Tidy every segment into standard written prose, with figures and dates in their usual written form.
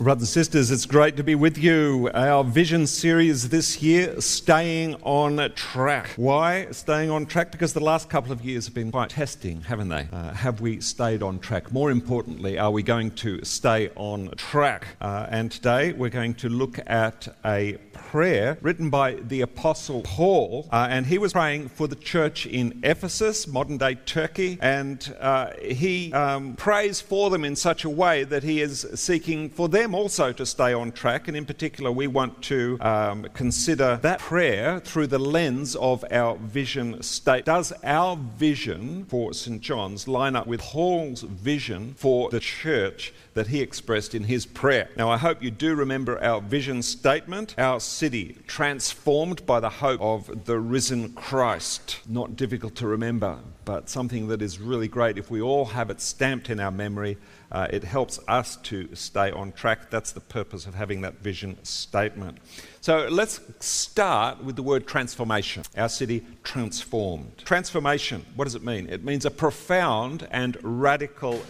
Brothers and sisters, it's great to be with you. Our Vision series this year, Staying on Track. Why staying on track? Because the last couple of years have been quite testing, haven't they? Have we stayed on track? More importantly, are we going to stay on track? And today we're going to look at a prayer written by the Apostle Paul, and he was praying for the church in Ephesus, modern-day Turkey, and he prays for them in such a way that he is seeking for them also to stay on track, and in particular we want to consider that prayer through the lens of our vision state. Does our vision for St. John's line up with Paul's vision for the church that he expressed in his prayer? Now, I hope you do remember our vision statement: our city transformed by the hope of the risen Christ. Not difficult to remember, but something that is really great. If we all have it stamped in our memory, it helps us to stay on track. That's the purpose of having that vision statement. So let's start with the word transformation. Our city transformed. Transformation, what does it mean? It means a profound and radical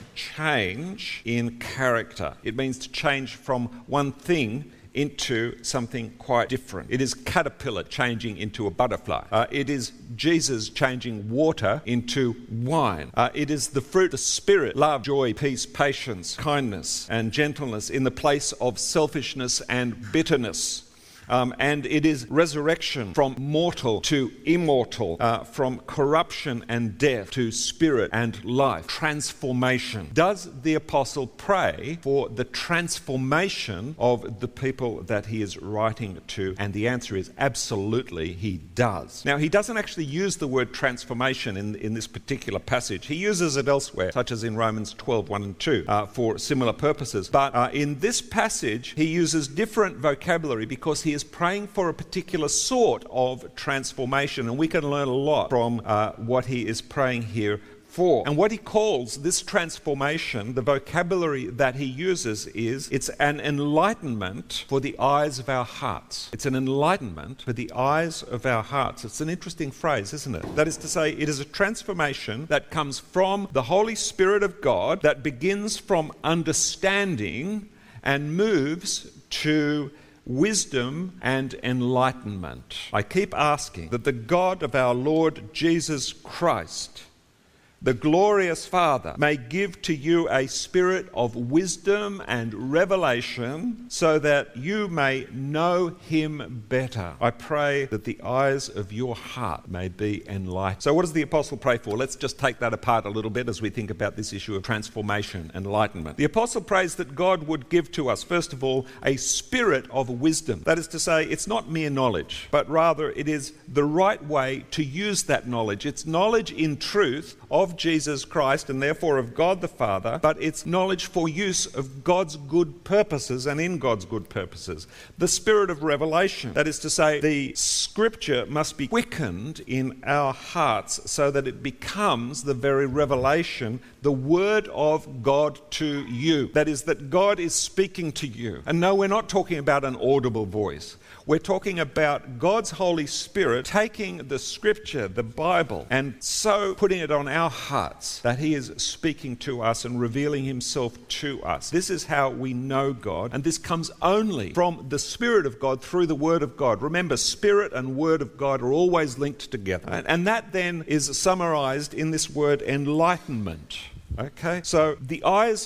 change in character. It means to change from one thing into something quite different. It is caterpillar changing into a butterfly. It is Jesus changing water into wine. It is the fruit of the Spirit: love, joy, peace, patience, kindness, and gentleness in the place of selfishness and bitterness. And it is resurrection from mortal to immortal, from corruption and death to spirit and life. Transformation. Does the apostle pray for the transformation of the people that he is writing to? And the answer is absolutely he does. Now, he doesn't actually use the word transformation in this particular passage. He uses it elsewhere, such as in Romans 12, 1 and 2, for similar purposes. But in this passage, he uses different vocabulary because he is praying for a particular sort of transformation, and we can learn a lot from what he is praying here for. And what he calls this transformation, the vocabulary that he uses is, it's an enlightenment for the eyes of our hearts. It's an enlightenment for the eyes of our hearts. It's an interesting phrase, isn't it? That is to say, it is a transformation that comes from the Holy Spirit of God, that begins from understanding and moves to wisdom and enlightenment. I keep asking that the God of our Lord Jesus Christ, the glorious Father, may give to you a spirit of wisdom and revelation so that you may know him better. I pray that the eyes of your heart may be enlightened. So what does the apostle pray for? Let's just take that apart a little bit as we think about this issue of transformation, enlightenment. The apostle prays that God would give to us, first of all, a spirit of wisdom. That is to say, it's not mere knowledge, but rather it is the right way to use that knowledge. It's knowledge in truth of Jesus Christ and therefore of God the Father, but it's knowledge for use of God's good purposes and in God's good purposes. The spirit of revelation, that is to say, the scripture must be quickened in our hearts so that it becomes the very revelation, the word of God to you. That is, that God is speaking to you. And no, we're not talking about an audible voice. We're talking about God's Holy Spirit taking the scripture, the Bible, and so putting it on our hearts that he is speaking to us and revealing himself to us. This is how we know God, and this comes only from the Spirit of God through the Word of God. Remember, Spirit and Word of God are always linked together. And that then is summarized in this word enlightenment. Okay, so the eyes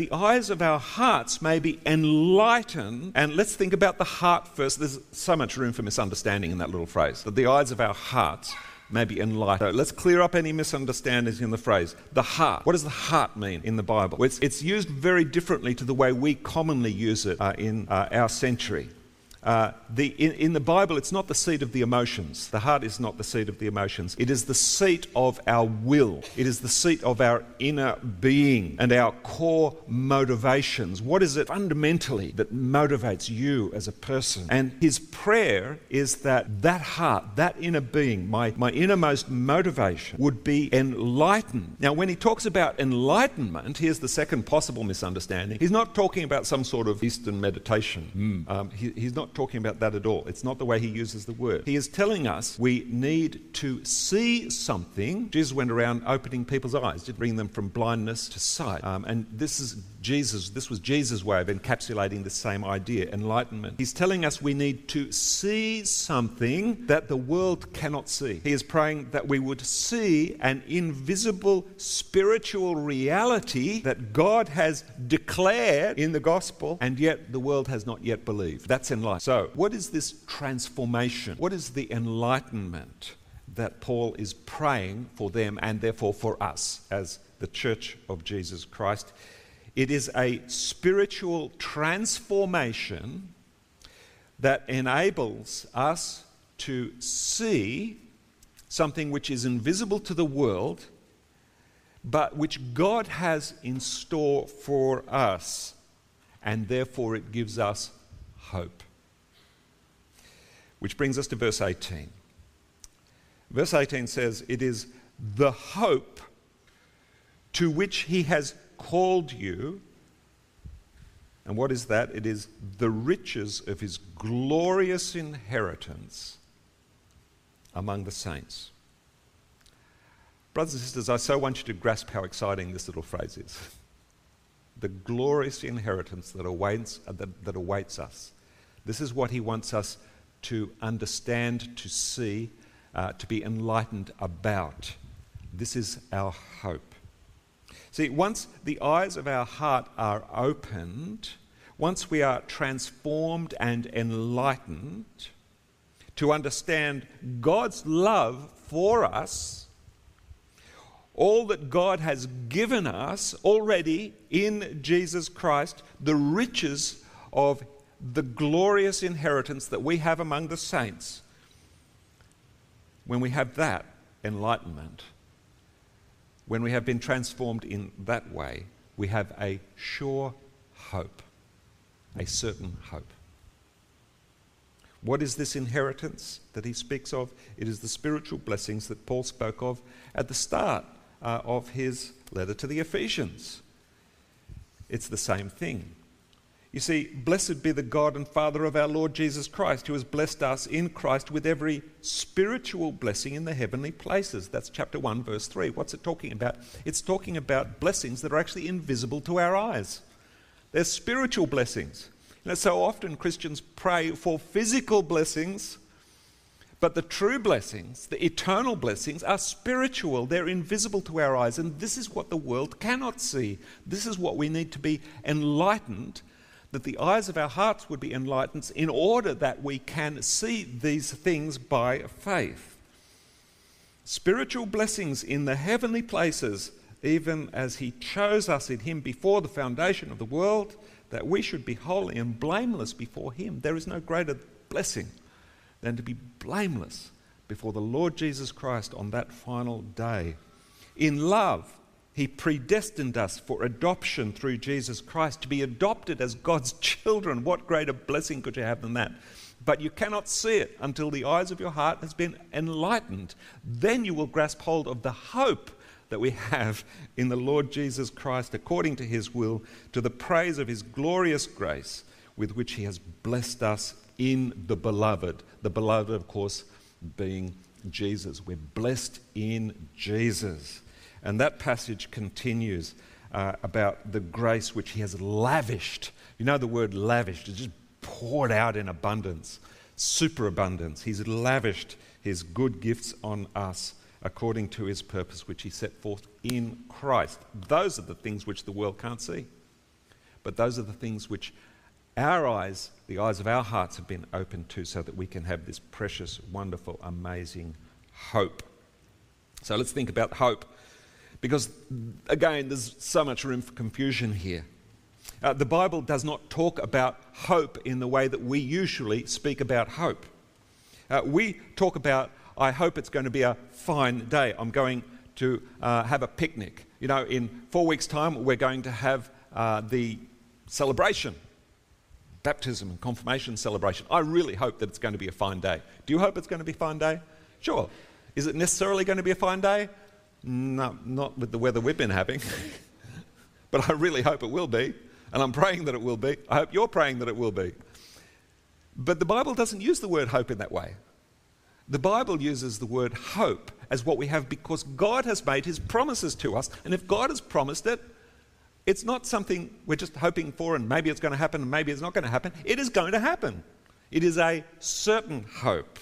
of our hearts may be enlightened, and let's think about the heart first. There's so much room for misunderstanding in that little phrase, that the eyes of our hearts may be enlightened. So let's clear up any misunderstandings in the phrase. The heart. What does the heart mean in the Bible? Well, it's used very differently to the way we commonly use it in our century. In the Bible, it's not the seat of the emotions. The heart is not the seat of the emotions. It is the seat of our will. It is the seat of our inner being and our core motivations. What is it fundamentally that motivates you as a person? And his prayer is that that heart, that inner being, my innermost motivation would be enlightened. Now, when he talks about enlightenment, here's the second possible misunderstanding. He's not talking about some sort of Eastern meditation. He's not not talking about that at all. It's not the way he uses the word. He is telling us we need to see something. Jesus went around opening people's eyes, to bring them from blindness to sight. And this was Jesus' way of encapsulating the same idea, enlightenment. He's telling us we need to see something that the world cannot see. He is praying that we would see an invisible spiritual reality that God has declared in the gospel, and yet the world has not yet believed. That's enlightenment. So, what is this transformation? What is the enlightenment that Paul is praying for them and therefore for us as the Church of Jesus Christ? It is a spiritual transformation that enables us to see something which is invisible to the world, but which God has in store for us, and therefore it gives us hope. Which brings us to verse 18. Verse 18 says, "It is the hope to which he has called you." And what is that? It is the riches of his glorious inheritance among the saints. Brothers and sisters, I so want you to grasp how exciting this little phrase is. The glorious inheritance that awaits us. This is what he wants us to understand, to see, to be enlightened about. This is our hope. See, once the eyes of our heart are opened, once we are transformed and enlightened to understand God's love for us, all that God has given us already in Jesus Christ, the riches of the glorious inheritance that we have among the saints, when we have that enlightenment, when we have been transformed in that way, we have a sure hope, a certain hope. What is this inheritance that he speaks of? It is the spiritual blessings that Paul spoke of at the start of his letter to the Ephesians. It's the same thing. You see, blessed be the God and Father of our Lord Jesus Christ, who has blessed us in Christ with every spiritual blessing in the heavenly places. That's chapter 1, verse 3. What's it talking about? It's talking about blessings that are actually invisible to our eyes. They're spiritual blessings. You know, so often Christians pray for physical blessings, but the true blessings, the eternal blessings, are spiritual. They're invisible to our eyes, and this is what the world cannot see. This is what we need to be enlightened, that the eyes of our hearts would be enlightened in order that we can see these things by faith. Spiritual blessings in the heavenly places, even as he chose us in him before the foundation of the world, that we should be holy and blameless before him. There is no greater blessing than to be blameless before the Lord Jesus Christ on that final day. In love, he predestined us for adoption through Jesus Christ, to be adopted as God's children. What greater blessing could you have than that? But you cannot see it until the eyes of your heart has been enlightened. Then you will grasp hold of the hope that we have in the Lord Jesus Christ, according to his will, to the praise of his glorious grace, with which he has blessed us in the beloved. The beloved, of course, being Jesus. We're blessed in Jesus. And that passage continues about the grace which he has lavished. You know the word lavished, it's just poured out in abundance, superabundance. He's lavished his good gifts on us according to his purpose which he set forth in Christ. Those are the things which the world can't see. But those are the things which our eyes, the eyes of our hearts, have been opened to, so that we can have this precious, wonderful, amazing hope. So let's think about hope. Because, again, there's so much room for confusion here. The Bible does not talk about hope in the way that we usually speak about hope. We talk about, I hope it's going to be a fine day. I'm going to have a picnic. You know, in 4 weeks' time, we're going to have the celebration, baptism and confirmation celebration. I really hope that it's going to be a fine day. Do you hope it's going to be a fine day? Sure. Is it necessarily going to be a fine day? No, not with the weather we've been having. But I really hope it will be. And I'm praying that it will be. I hope you're praying that it will be. But the Bible doesn't use the word hope in that way. The Bible uses the word hope as what we have because God has made his promises to us. And if God has promised it, it's not something we're just hoping for and maybe it's going to happen and maybe it's not going to happen. It is going to happen. It is a certain hope.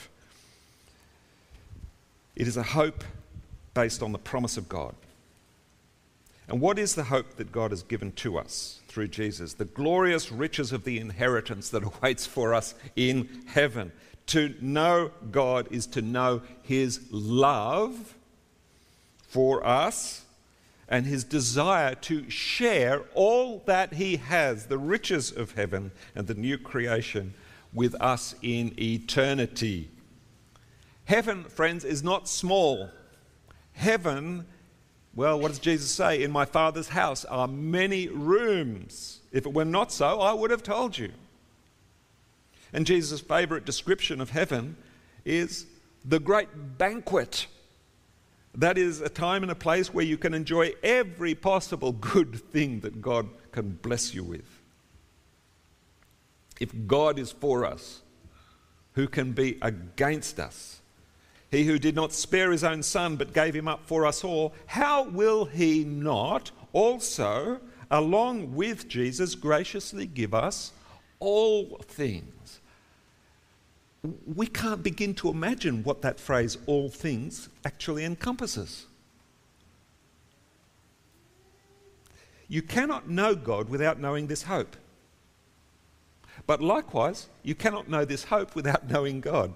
It is a hope based on the promise of God. And what is the hope that God has given to us through Jesus? The glorious riches of the inheritance that awaits for us in heaven. To know God is to know his love for us and his desire to share all that he has, the riches of heaven and the new creation, with us in eternity. Heaven, friends, is not small. Heaven, well, what does Jesus say? In my Father's house are many rooms. If it were not so, I would have told you. And Jesus' favourite description of heaven is the great banquet. That is a time and a place where you can enjoy every possible good thing that God can bless you with. If God is for us, who can be against us? He who did not spare his own son but gave him up for us all, how will he not also, along with Jesus, graciously give us all things? We can't begin to imagine what that phrase, all things, actually encompasses. You cannot know God without knowing this hope. But likewise, you cannot know this hope without knowing God.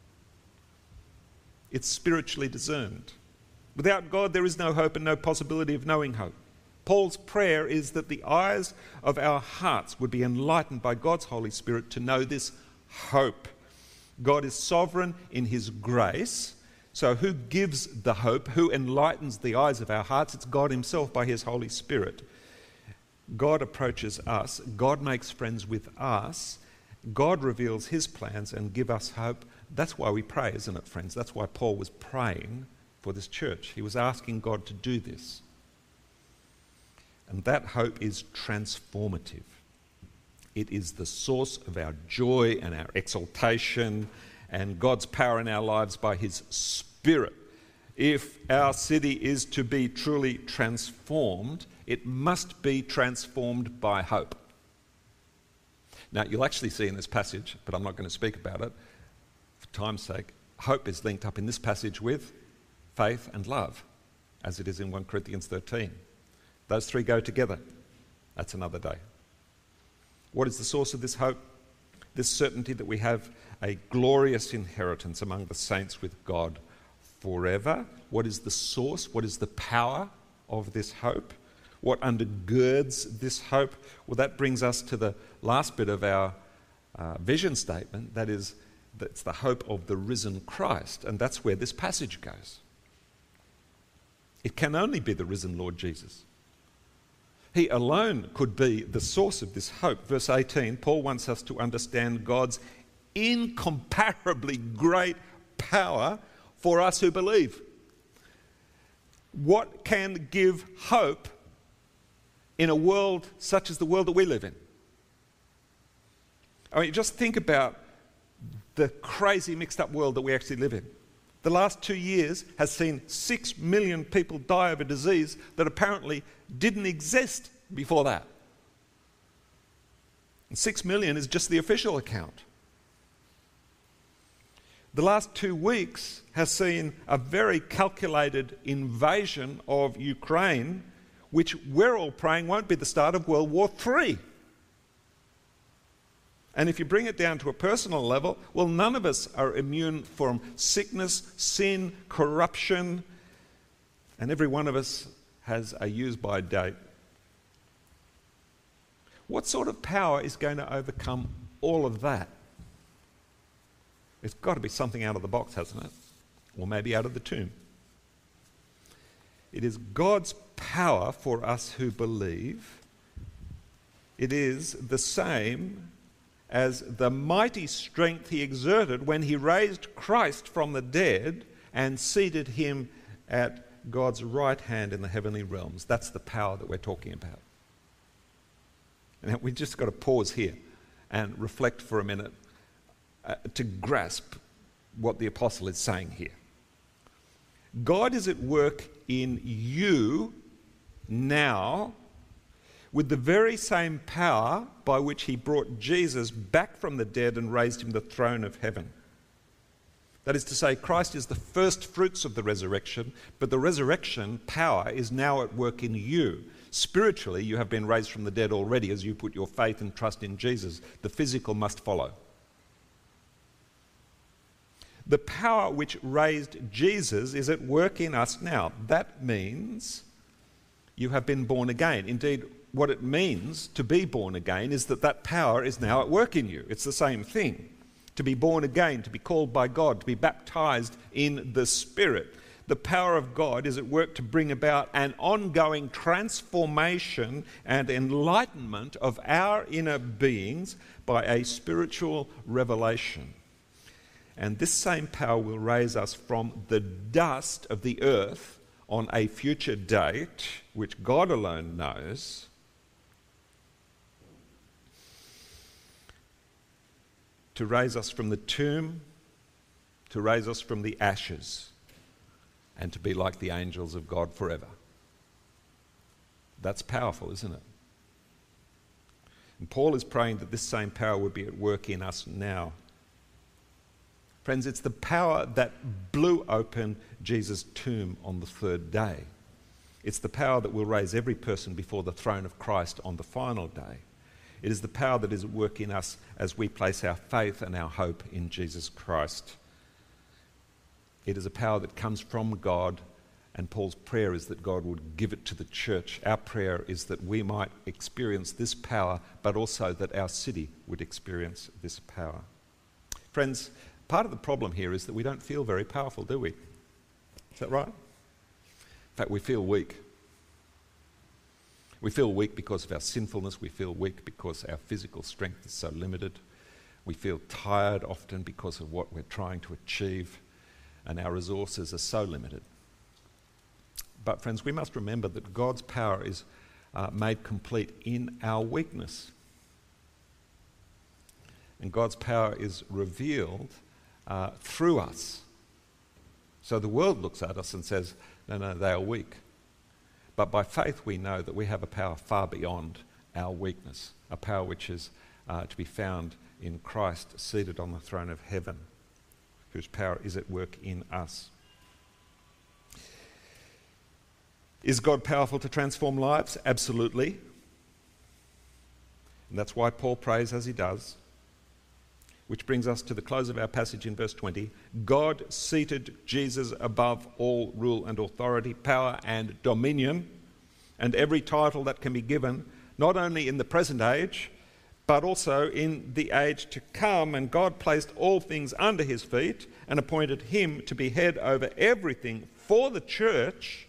It's spiritually discerned. Without God, there is no hope and no possibility of knowing hope. Paul's prayer is that the eyes of our hearts would be enlightened by God's Holy Spirit to know this hope. God is sovereign in his grace. So who gives the hope? Who enlightens the eyes of our hearts? It's God himself by his Holy Spirit. God approaches us. God makes friends with us. God reveals his plans and gives us hope. That's why we pray, isn't it, friends? That's why Paul was praying for this church. He was asking God to do this. And that hope is transformative. It is the source of our joy and our exaltation and God's power in our lives by his Spirit. If our city is to be truly transformed, it must be transformed by hope. Now, you'll actually see in this passage, but I'm not going to speak about it for time's sake, hope is linked up in this passage with faith and love, as it is in 1 Corinthians 13. Those three go together. That's another day. What is the source of this hope? This certainty that we have a glorious inheritance among the saints with God forever. What is the source? What is the power of this hope? What undergirds this hope? Well, that brings us to the last bit of our vision statement. That is, that's the hope of the risen Christ. And that's where this passage goes. It can only be the risen Lord Jesus. He alone could be the source of this hope. Verse 18, Paul wants us to understand God's incomparably great power for us who believe. What can give hope in a world such as the world that we live in? I mean, just think about the crazy mixed up world that we actually live in. The last 2 years has seen 6 million people die of a disease that apparently didn't exist before that. And 6 million is just the official account. The last 2 weeks has seen a very calculated invasion of Ukraine, which we're all praying won't be the start of World War III. And if you bring it down to a personal level, well, none of us are immune from sickness, sin, corruption, and every one of us has a use-by date. What sort of power is going to overcome all of that? It's got to be something out of the box, hasn't it? Or maybe out of the tomb. It is God's power for us who believe. It is the same as the mighty strength he exerted when he raised Christ from the dead and seated him at God's right hand in the heavenly realms. That's the power that we're talking about. And we've just got to pause here and reflect for a minute to grasp what the apostle is saying here. God is at work in you now with the very same power by which he brought Jesus back from the dead and raised him to the throne of heaven. That is to say, Christ is the first fruits of the resurrection, but the resurrection power is now at work in you. Spiritually, you have been raised from the dead already as you put your faith and trust in Jesus. The physical must follow. The power which raised Jesus is at work in us now. That means you have been born again. Indeed, what it means to be born again is that that power is now at work in you. It's the same thing. To be born again, to be called by God, to be baptized in the Spirit. The power of God is at work to bring about an ongoing transformation and enlightenment of our inner beings by a spiritual revelation. And this same power will raise us from the dust of the earth on a future date, which God alone knows, to raise us from the tomb, to raise us from the ashes, and to be like the angels of God forever. That's powerful, isn't it? And Paul is praying that this same power would be at work in us now. Friends, it's the power that blew open Jesus' tomb on the third day. It's the power that will raise every person before the throne of Christ on the final day. It is the power that is at work in us as we place our faith and our hope in Jesus Christ. It is a power that comes from God, and Paul's prayer is that God would give it to the church. Our prayer is that we might experience this power, but also that our city would experience this power. Friends, part of the problem here is that we don't feel very powerful, do we? Is that right? In fact, we feel weak. We feel weak because of our sinfulness. We feel weak because our physical strength is so limited. We feel tired often because of what we're trying to achieve, and our resources are so limited. But friends, we must remember that God's power is made complete in our weakness. And God's power is revealed through us. So the world looks at us and says, no, they are weak. But by faith we know that we have a power far beyond our weakness, a power which is to be found in Christ seated on the throne of heaven, whose power is at work in us. Is God powerful to transform lives? Absolutely. And that's why Paul prays as he does. Which brings us to the close of our passage in verse 20. God seated Jesus above all rule and authority, power and dominion, and every title that can be given, not only in the present age, but also in the age to come. And God placed all things under his feet and appointed him to be head over everything for the church.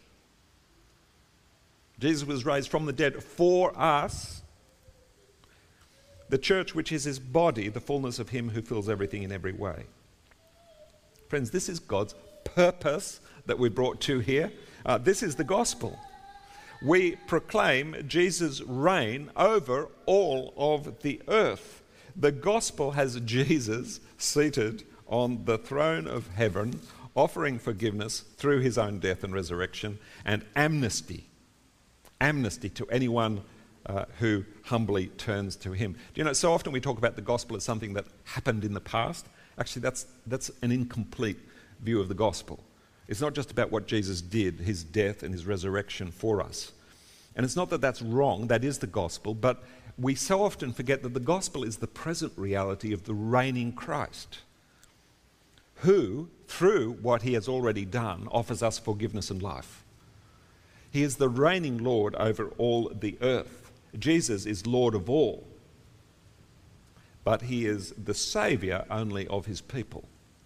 Jesus was raised from the dead for us. The church, which is his body, the fullness of him who fills everything in every way. Friends, this is God's purpose that we're brought to here. This is the gospel. We proclaim Jesus' reign over all of the earth. The gospel has Jesus seated on the throne of heaven, offering forgiveness through his own death and resurrection, and amnesty to anyone who humbly turns to him. Do you know, so often we talk about the gospel as something that happened in the past. Actually, that's an incomplete view of the gospel. It's not just about what Jesus did, his death and his resurrection for us. And it's not that that's wrong, that is the gospel, but we so often forget that the gospel is the present reality of the reigning Christ, who, through what he has already done, offers us forgiveness and life. He is the reigning Lord over all the earth. Jesus is Lord of all, but he is the Saviour only of his people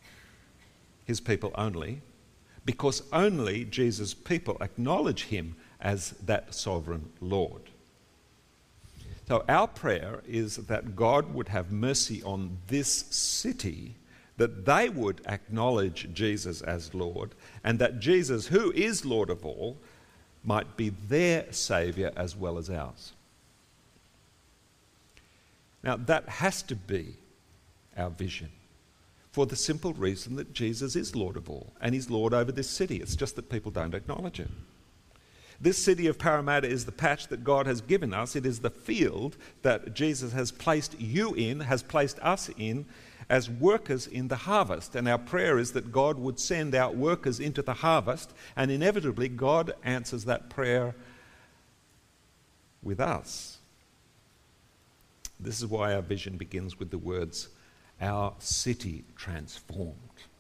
only, because only Jesus' people acknowledge him as that sovereign Lord. So our prayer is that God would have mercy on this city, that they would acknowledge Jesus as Lord, and that Jesus, who is Lord of all, might be their Saviour as well as ours. Now, that has to be our vision. for the simple reason that Jesus is Lord of all, and he's Lord over this city. It's just that people don't acknowledge it. This city of Parramatta is the patch that God has given us. It is the field that Jesus has placed you in, has placed us in, as workers in the harvest. And our prayer is that God would send out workers into the harvest, and inevitably God answers that prayer with us. This is why our vision begins with the words, "Our city transformed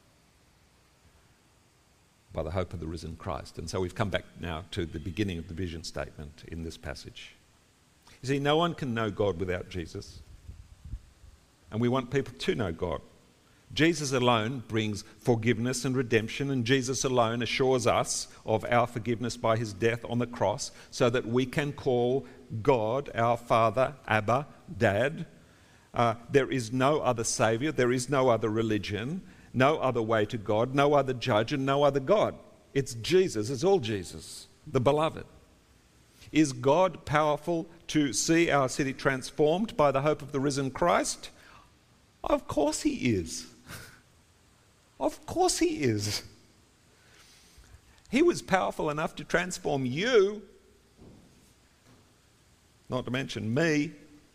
by the hope of the risen Christ." And so we've come back now to the beginning of the vision statement in this passage. You see, no one can know God without Jesus. And we want people to know God. Jesus alone brings forgiveness and redemption, and Jesus alone assures us of our forgiveness by his death on the cross, so that we can call God our Father, Abba, Dad. There is no other Saviour, there is no other religion, no other way to God, no other judge, and no other God. It's Jesus, it's all Jesus, the beloved. Is God powerful to see our city transformed by the hope of the risen Christ? Of course he is. Of course he is. He was powerful enough to transform you, not to mention me.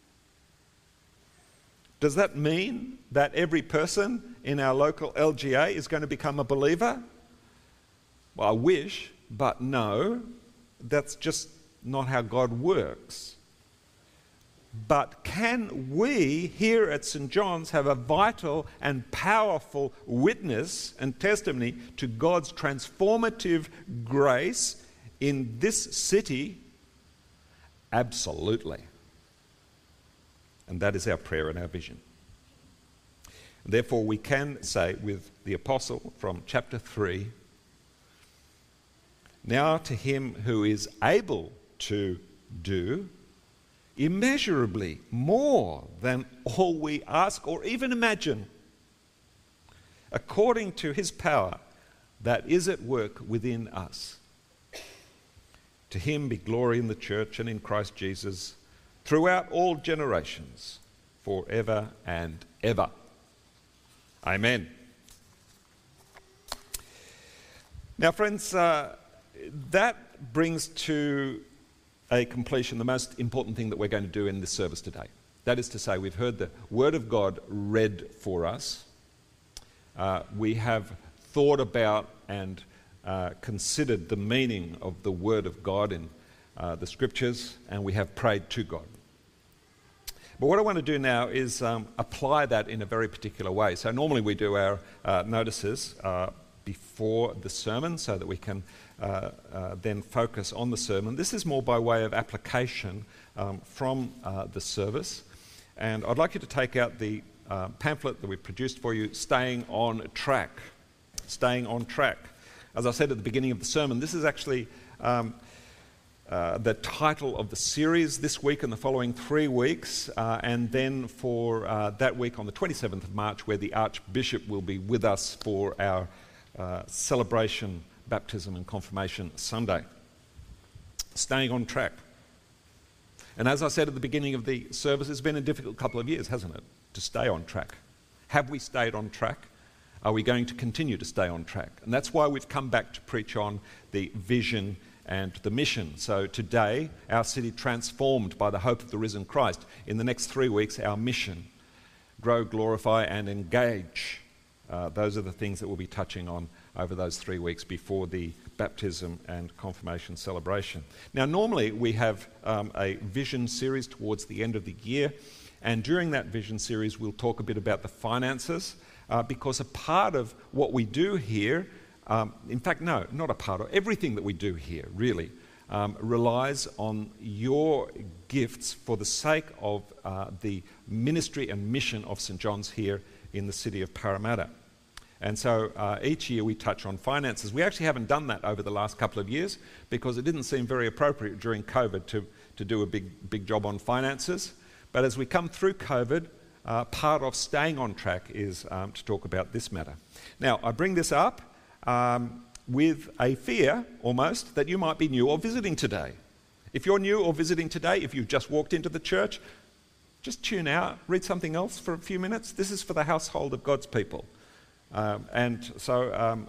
Does that mean that every person in our local LGA is going to become a believer? Well, I wish, but no, that's just not how God works. But can we here at St. John's have a vital and powerful witness and testimony to God's transformative grace in this city? Absolutely. And that is our prayer and our vision. Therefore, we can say with the apostle from chapter 3, "Now to him who is able to do immeasurably more than all we ask or even imagine, according to his power that is at work within us. To him be glory in the church and in Christ Jesus throughout all generations, forever and ever. Amen." Now, friends, that brings to a completion the most important thing that we're going to do in this service today. That is to say, we've heard the Word of God read for us. We have thought about and considered the meaning of the Word of God in the Scriptures, and we have prayed to God. But what I want to do now is apply that in a very particular way. So normally we do our notices before the sermon so that we can then focus on the sermon. This is more by way of application from the service. And I'd like you to take out the pamphlet that we've produced for you, Staying on Track. Staying on Track. As I said at the beginning of the sermon, this is actually the title of the series this week and the following 3 weeks, and then for that week on the 27th of March, where the Archbishop will be with us for our celebration, baptism and confirmation Sunday. Staying on track. And as I said at the beginning of the service, it's been a difficult couple of years, hasn't it, to stay on track? Have we stayed on track? Are we going to continue to stay on track? And that's why we've come back to preach on the vision and the mission. So today, our city transformed by the hope of the risen Christ. In the next 3 weeks, our mission, grow, glorify and engage. Those are the things that we'll be touching on over those 3 weeks before the baptism and confirmation celebration. Now, normally we have a vision series towards the end of the year, and during that vision series we'll talk a bit about the finances, because a part of what we do here, in fact, no, not a part of, everything that we do here really relies on your gifts for the sake of the ministry and mission of St. John's here in the city of Parramatta. And so each year we touch on finances. We actually haven't done that over the last couple of years because it didn't seem very appropriate during COVID to do a big job on finances. But as we come through COVID, part of staying on track is to talk about this matter. Now, I bring this up with a fear, almost, that you might be new or visiting today. If you're new or visiting today, if you've just walked into the church, just tune out, read something else for a few minutes. This is for the household of God's people. And so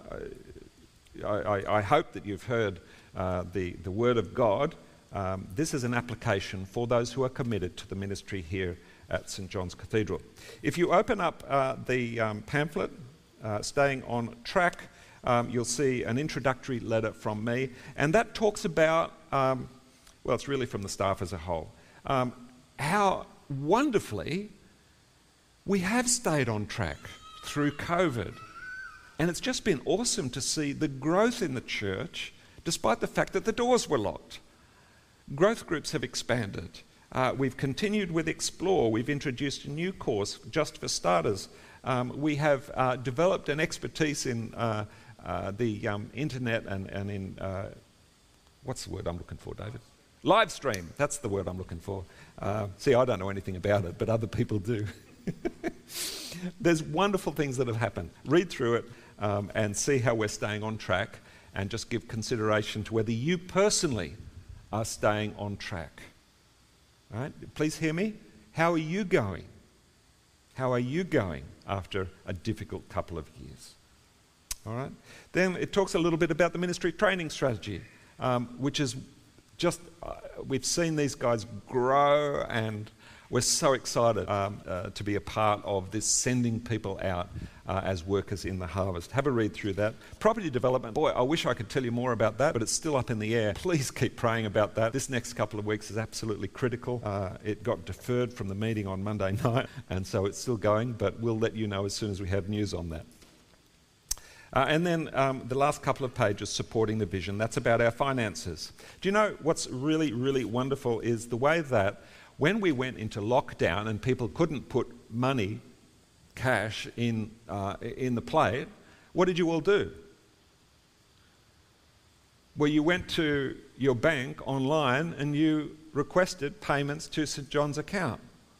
I hope that you've heard the Word of God. This is an application for those who are committed to the ministry here at St John's Cathedral. If you open up the pamphlet, Staying on Track, you'll see an introductory letter from me, and that talks about, well, it's really from the staff as a whole, how wonderfully we have stayed on track through COVID. And it's just been awesome to see the growth in the church, despite the fact that the doors were locked. Growth groups have expanded. We've continued with Explore. We've introduced a new course just for starters. We have developed an expertise in the internet and in, what's the word I'm looking for, David? Live stream, that's the word I'm looking for. See, I don't know anything about it, but other people do. There's wonderful things that have happened. Read through it and see how we're staying on track, and just give consideration to whether you personally are staying on track. All right? Please hear me. How are you going? How are you going after a difficult couple of years? All right. Then it talks a little bit about the ministry training strategy, which is just, we've seen these guys grow, and we're so excited to be a part of this, sending people out as workers in the harvest. Have a read through that. Property development, boy, I wish I could tell you more about that, but it's still up in the air. Please keep praying about that. This next couple of weeks is absolutely critical. It got deferred from the meeting on Monday night, and so it's still going, but we'll let you know as soon as we have news on that. And then the last couple of pages, supporting the vision. That's about our finances. Do you know what's really, really wonderful is the way that when we went into lockdown and people couldn't put money, cash, in the plate, what did you all do? Well, you went to your bank online and you requested payments to St John's account.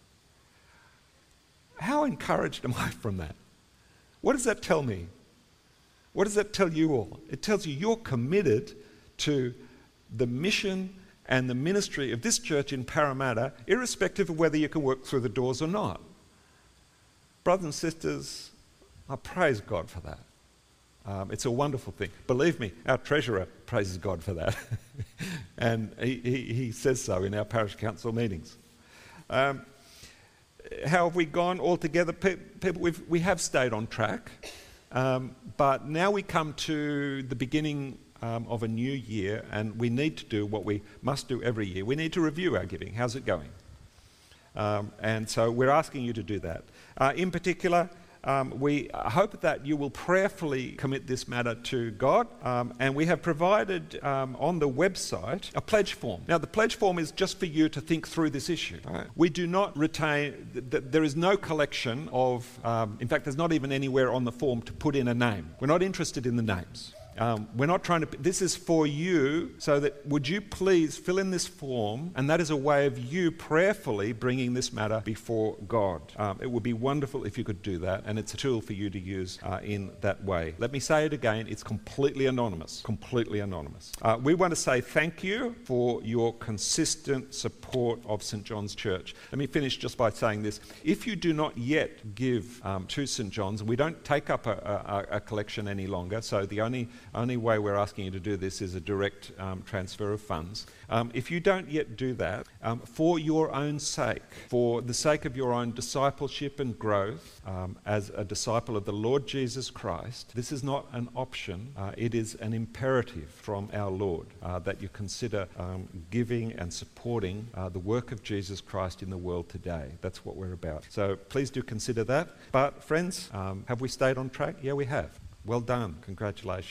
How encouraged am I from that? What does that tell me? What does that tell you all? It tells you you're committed to the mission and the ministry of this church in Parramatta, irrespective of whether you can work through the doors or not. Brothers and sisters, I praise God for that. It's a wonderful thing. Believe me, our treasurer praises God for that. And he says so in our parish council meetings. How have we gone altogether? People, we have stayed on track. But now we come to the beginning of a new year, and we need to do what we must do every year. We need to review our giving. How's it going? And so we're asking you to do that. In particular, we hope that you will prayerfully commit this matter to God, and we have provided on the website a pledge form. Now, the pledge form is just for you to think through this issue. Right? We do not retain, there is no collection of, in fact, there's not even anywhere on the form to put in a name. We're not interested in the names. We're not trying to, this is for you, so that would you please fill in this form, and that is a way of you prayerfully bringing this matter before God. It would be wonderful if you could do that, and it's a tool for you to use in that way. Let me say it again, it's completely anonymous, completely anonymous. We want to say thank you for your consistent support of St John's Church. Let me finish just by saying this. If you do not yet give to St John's, and we don't take up a collection any longer, so the only way we're asking you to do this is a direct transfer of funds. If you don't yet do that, for your own sake, for the sake of your own discipleship and growth as a disciple of the Lord Jesus Christ, this is not an option, it is an imperative from our Lord that you consider giving and supporting the work of Jesus Christ in the world today. That's what we're about. So please do consider that. But friends, have we stayed on track? Yeah, we have. Well done. Congratulations.